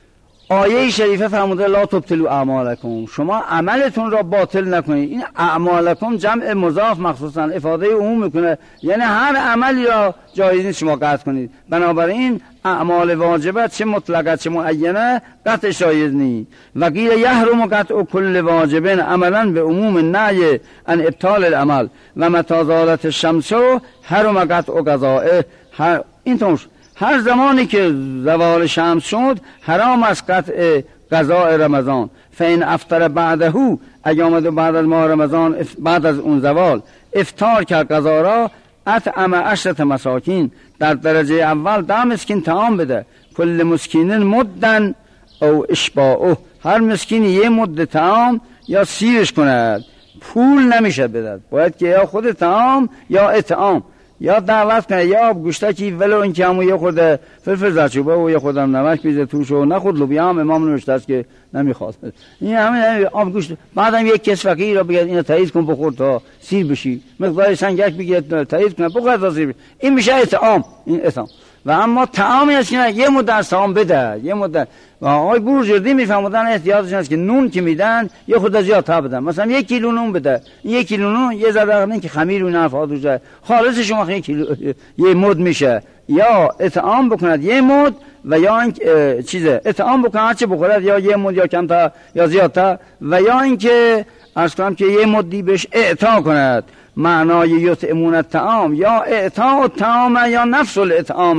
آیه شریفه فرموده لا تبطلوا اعمالکم، شما عملتون را باطل نکنید. این اعمالکم جمع مضاف مخصوصا افاده عموم میکنه، یعنی هر عملی را جایز نیست شما قطع کنید. بنابراین اعمال واجبه چه مطلقه چه معینه قطع جایز نیست. و قیل یحرم قطع کل واجبن عملا به عموم النهی عن ابطال العمل و متی زالت الشمس حرم قطع قضائه. هر این طور هر زمانی که زوال شمس شد حرام است قطع قضاء رمضان. فین افطر بعده، اگه آمده بعد از ماه رمضان بعد از اون زوال افطار کرد قضا را، اطعم عشرة مساکین، در درجه اول ده مسکین طعام بده، کل مسکین مدن او اشباعه، هر مسکین یه مد طعام یا سیرش کند، پول نمیشه بدد، باید که یا خود طعام یا اطعام. یا دعوت کنه یا گوشتکی ولو اینکه همون یه خورده فلفل زردچوبه و یه خورده نمک میذاره توش و نه خود لوبیا هم امام نوشته است که نمیخواد. این همین آب گوشت. بعدم یک کس فقیر را بگید اینو تایید کن بخور تا سیر بشی، مقدار سنگک بگید تایید کن بخور تا سیر بشی. این میشه اطعام. این اطعام. و اما طعامی است که یه مدت از طعام بده، یه مدت. و آقای بروجردی میفهمودن احتیاطش است که نون که میدن یه خورده زیادتر بدن، مثلا یک کیلو نون بده، یک کیلو نون یه ذره نه که خمیر و این حرفا توشه، خالص شما یک کیلو یه مد میشه. یا اطعام بکند یه مد و یا این چیزه اطعام بکند چه بخورد یا یه مد یا کمتر یا زیادتر، و یا اینکه عرض کنم که یه مدی بهش اعطا کند، معنای یطعمون الطعام یا اعطاء الطعام یا نفس الاطعام.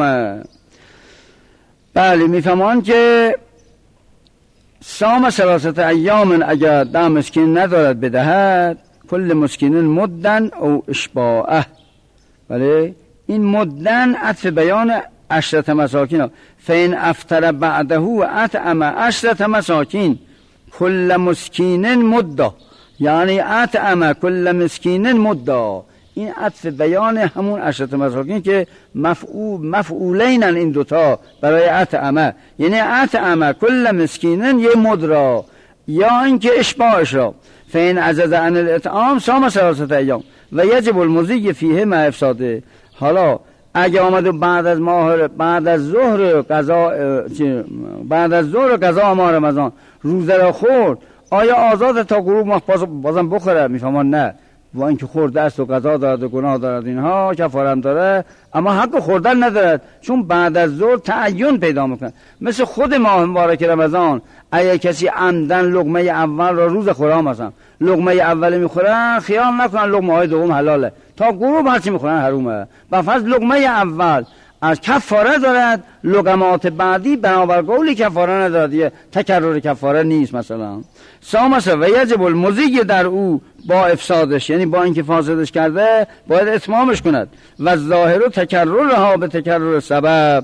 بله میفهمان که صام ثلاثه ایام اگر ده مسکین ندارد بدهد، کل مسکین مدن او اشباعه. بله این مدن عطف بیان عشرت مساکین، فین افطر بعده اطعم عشرت مساکین کل مسکین مده، یعنی اطعم کل مسکین مده. این عطف بیان همون عشرت مساکین که مفعول مفعولینن این دوتا برای اطعمه، یعنی اطعمه کل مسکینن یه مد را یا اینکه اشباعش را. فین عجز عن الاطعام صام ثلاثه ایام و یجب المضی فیه مع افساده. حالا اگه آمده بعد از ماه بعد از ظهر قضا بعد از ظهر قضا ماه رمضان روزه را خورد، آیا آزاد تا غروب ماه بازم بخوره؟ میفهمان نه، با اینکه خورده است و قضا دارد و گناه دارد اینها کفاره هم داره، اما حق خوردن ندارد، چون بعد از ظهر تعین پیدا میکنه. مثل خود ماه مبارک رمضان اگه کسی عمدن لقمه اول را روز خورام هستن لقمه اول میخورن، خیال نکنن لقمه های دوم حلاله، تا غروب هرچی میخورن حرومه. به فرض لقمه اول از کفاره دارد، لقمات بعدی بنابر قولی کفاره ندارد، یه تکرر کفاره نیست. مثلا سامس و یجب المضی در او با افسادش، یعنی با اینکه فاسدش کرده باید اتمامش کند. و ظاهر و تکررها به تکرر سبب،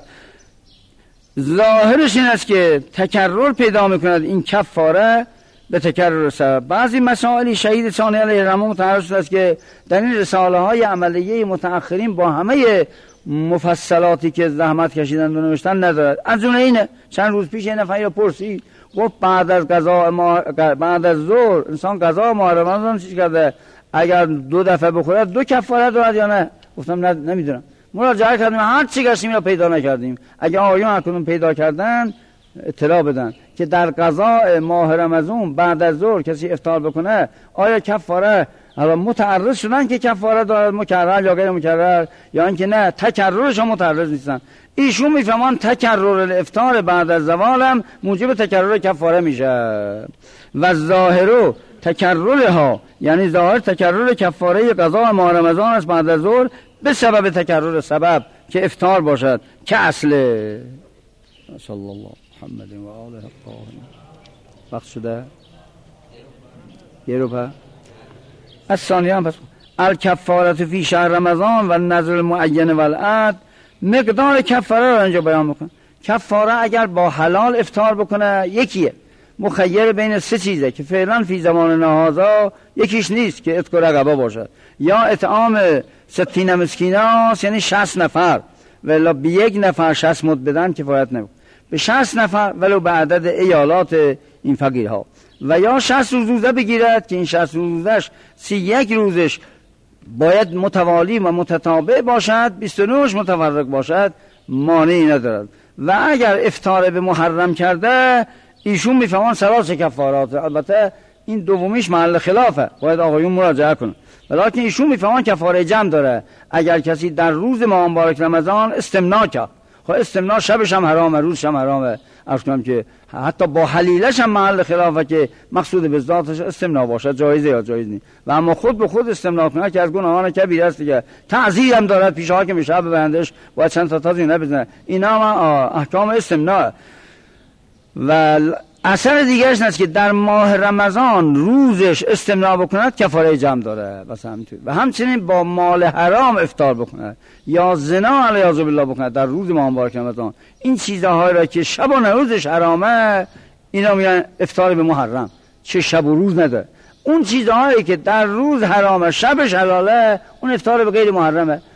ظاهرش این است که تکرر پیدا میکند این کفاره به تکرر سبب. بعضی مسائلی شهید ثانی علیه الرحمه متعرض شده است که در این رساله های عملیه متأخرین با همه مفصلاتی که زحمت کشیدن و نوشتن ندارد. از اون اینه چند روز پیش این نفر پرسید گفت بعد از قضا ما... بعد از ظهر انسان قضا ماه رمضان چی کرده، اگر دو دفعه بخوره دو کفاره دارد یا نه؟ گفتم نه نمیدونم. مراجعه کردیم هر چی گشتیم یا پیدا نکردیم. اگه آقایون هر کدوم پیدا کردن اطلاع بدن که در قضا ماه رمضان بعد از ظهر کسی افطار بکنه آیا کفاره حالا متعرض شدن که کفاره دارد مکرر یا غیر مکرر، یا اینکه نه تکررش هم متعرض نیستن. ایشون میفهمان تکرر الافطار بعد از زوال هم موجب تکرر کفاره میشه. و ظاهر تکررها، یعنی ظاهر تکرر کفاره قضا ماه رمضان است بعد از ظهر به سبب تکرر سبب که افطار باشد که اصله. صلی الله محمد و آله الطاهرین. وقت شده یه رو پا از ثانیه هم پس الکفارت فی شهر رمضان و نظر المعین و العد، مقدار کفاره رو اینجا بیان میکنه. کفاره اگر با حلال افطار بکنه یکیه، مخیر بین سه چیزه که فعلا فی زمان نهازا یکیش نیست که اتق رقبه باشد، یا اطعام ستین مسکیناست یعنی شصت نفر، ولی به یک نفر شصت مد بدن کفایت نمیکنه، به شصت نفر ولو به عدد ایالات این فقیرها. و یا شصت روزه بگیرد که این شصت روزش سی یک روزش باید متوالی و متتابع باشد، بیست و نهش متفرق باشد، مانعی ندارد. و اگر افطار به محرم کرده ایشون میفهمان سلاس کفارات، البته این دومیش محل خلافه، باید آقایون مراجعه کنن، ولیکن ایشون میفهمان کفاره جمع داره. اگر کسی در روز ماه مبارک رمضان استمنا کرد، خب استمنا شبش هم حرامه روزش هم حرامه، عرض کنم که حتی با حلیلش هم محل خلافه که مقصود به ذاتش استمنا باشد، جایزه یا جایز نیست. و اما خود به خود استمنا کنه که از گناهان کبیره است دیگه، تعزیر هم دارد، پیش حاکم شب بندش باید چند تا تازینه بزنه، اینا هم احکام استمنا. و اثر دیگرش است که در ماه رمضان روزش استمنا بکند کفاره جمع داره و همچنین با مال حرام افطار بکند یا زنا علیاذ بالله بکند در روز ماه مبارک رمضان، این چیزهایی را که شب و روزش حرامه اینا میگن افطار به محرم، چه شب و روز نداره. اون چیزهایی که در روز حرامه شبش حلاله اون افطار به غیر محرمه.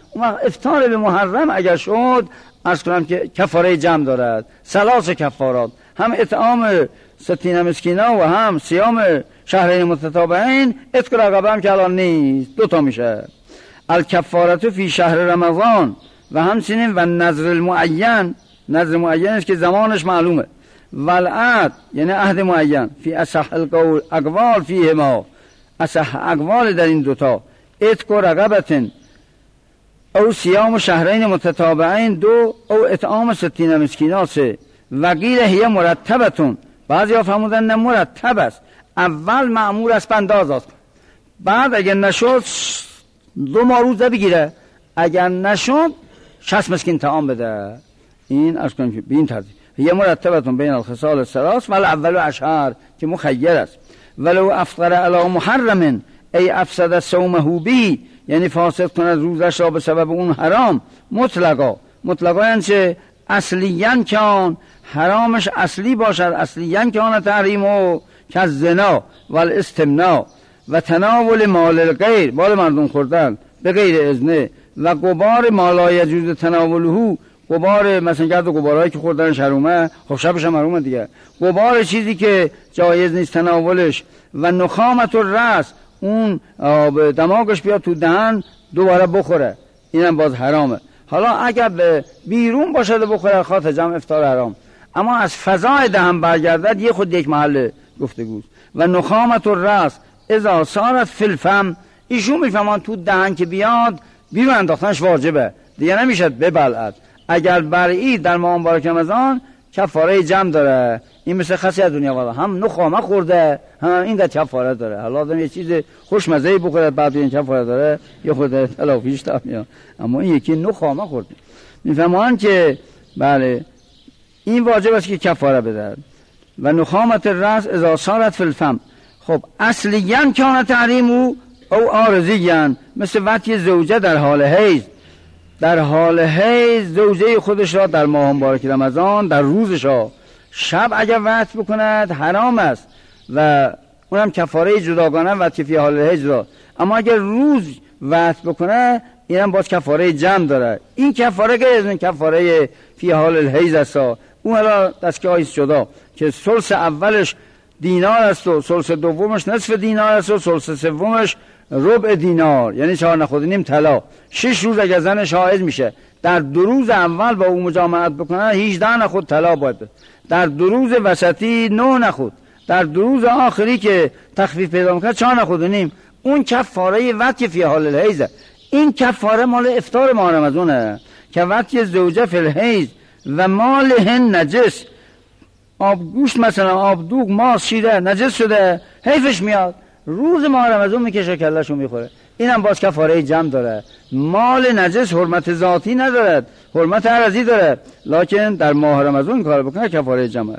اون وقت افطار به محرم اگر شد عرض کنم که کفاره جمع دارد، ثلاث کفارات، هم اطعام ستین مسکینا و هم صیام شهرین متتابعین، عتق رقبه هم که الان نیست، دو تا میشه. الکفارت فی شهر رمضان و همچنین و نذر المعین، نذر معین است که زمانش معلومه، والعهد یعنی عهد معین، فی اصح القول اقوال فیه ما، اصح اقوال در این دوتا، عتق رقبتن او صیام شهرین متتابعین دو، او اطعام ستین مسکینا سه، و غیر هی مرتبتون، بعضی ها فرمودن نه مرتب است، اول معمول است بنداز است، بعد اگر نشد دو ماه روزه بگیره، اگر نشد شصت مسکین طعام بده. این از کنم که به این ترتیب هی مرتبتون بین الخصال الثلاث و الاول اشهر که مخیر است. ولو افطر علی محرم ای افسد صومه به، یعنی فاسد کند روزش را به سبب اون حرام، مطلقا، مطلقا یعنی چه؟ اصلیاً کان، حرامش اصلی باشد، اصلیاً کان تحریمو که زنا و الاستمناء و تناول مال الغیر، مال مردم خوردن به غیر اذنه، و غبار ما لا یجوز تناوله، غبار مثلا گرد و غبارهایی که خوردنش حرومه، خب شبش هم حرومه دیگه، غبار چیزی که جایز نیست تناولش، و نخامت الراس، اون دماغش بیاد تو دهن دوباره بخوره، اینم باز حرامه. حالا اگر به بیرون باشد بخوره خاطر جمع افطار حرام، اما از فضای دهن برگردد یه خود یک محل گفتگوست. و نخامت الراس اذا صارت فی الفم، ایشون میفهمان تو دهن که بیاد بیرون انداختنش واجبه دیگه، نمیشد ببلعد. اگر برئی در ماه مبارک رمضان کفاره جمع داره، این مثل خاصی از دنیا والا، هم نخامه خورده هم این در کفاره داره. حالا آدم یه چیز خوشمزه‌ای بخوره بعد این کفاره داره یه خود تلافیش تا میاد، اما این یکی نخامه خورده. میفهمان که بله این واجب است که کفاره بده. و نخامت الراس اذا صارت فی الفم، خب اصلیاً کان تحریمو او عارضیاً، مثل وطی زوجه در حال حیض، در حال حیض زوجه خودش را در ماه مبارک رمضان در روزش ها شب اگر وطی بکند حرام است و اونم کفاره جداگانه وطی فی حال حیض را، اما اگر روز وطی بکنه اینم باز کفاره جمع داره. این کفاره که از این کفاره فی حال الحیض است، اون حالا دستگاه هایست شده که ثلث اولش دینار است و ثلث دومش نصف دینار است و ثلث سومش ربع دینار، یعنی چهار نخود نیم طلا. شش روز اگر زنش حائض میشه در دو روز اول با او مجامعت بکنه هجده نخود طلا باید، در دو روز وسطی نه نخود، در دو روز آخری که تخفیف پیدا میکنه چهار نخود و نیم. اون کفاره وطی فی حال الحیض. این کفاره مال افطار ماه رمضانه که وطی زوجه فی الحیض و مالهن نجس، آب گوشت مثلا آب دوغ ماست شیره نجس شده حیفش میاد، روز ماه رمضان میکشه کلشو میخوره، اینم باز کفاره جمع داره. مال نجس حرمت ذاتی ندارد، حرمت عرضی داره، لکن در ماه رمضان کار بکنه کفاره جمعه.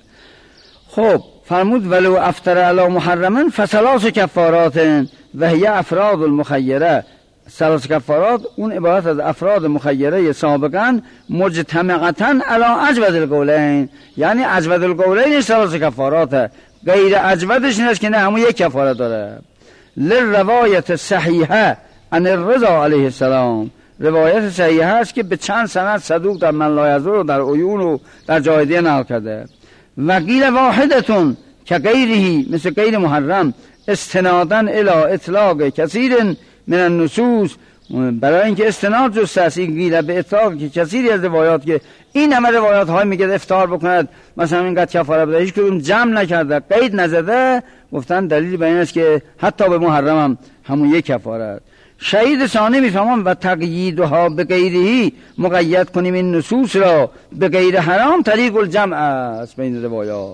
خب فرمود ولو افطر علی محرمن فثلاث کفارات و هی افراد المخیره، ثلاث کفارات اون عبارت از افراد مخیره سابقا مجتمعتا علی اجود القولین، یعنی اجود القولین ثلاث کفارات، غیر اجودش این است که نه همون یک کفاره داره. للروایت صحیحه عن الرضا علیه السلام، روایت صحیحه است که به چند سند صدوق در من لا یضر و در عیون و در جای دیگه نقل کرده. و قیل واحدتون که غیرهی مثل غیر محرم استنادن الی اطلاق کثیر من النصوص، برای اینکه استناد جست است این قیل به اطلاق که کثیری از روایات که این همه روایات های میگه افطار بکند مثلا اینقدر کفاره بده، هیچ کدوم جمع نکرده قید نزده، گفتن دلیل بر این است که حتی به محرم هم همون یک کفاره است. شهید ثانی میفهمم و تقییدها به غیرهی، مقید کنیم این نصوص را به غیر حرام طریق الجمع است بین روایات.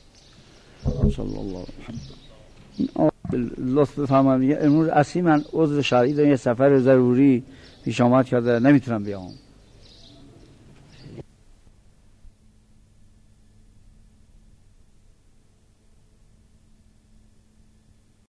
صلی الله علیه و لطف بفرمایید. امروز اصلی من عذر شرعی دارم، یه سفر ضروری پیش آمد کرده نمیتونم بیام.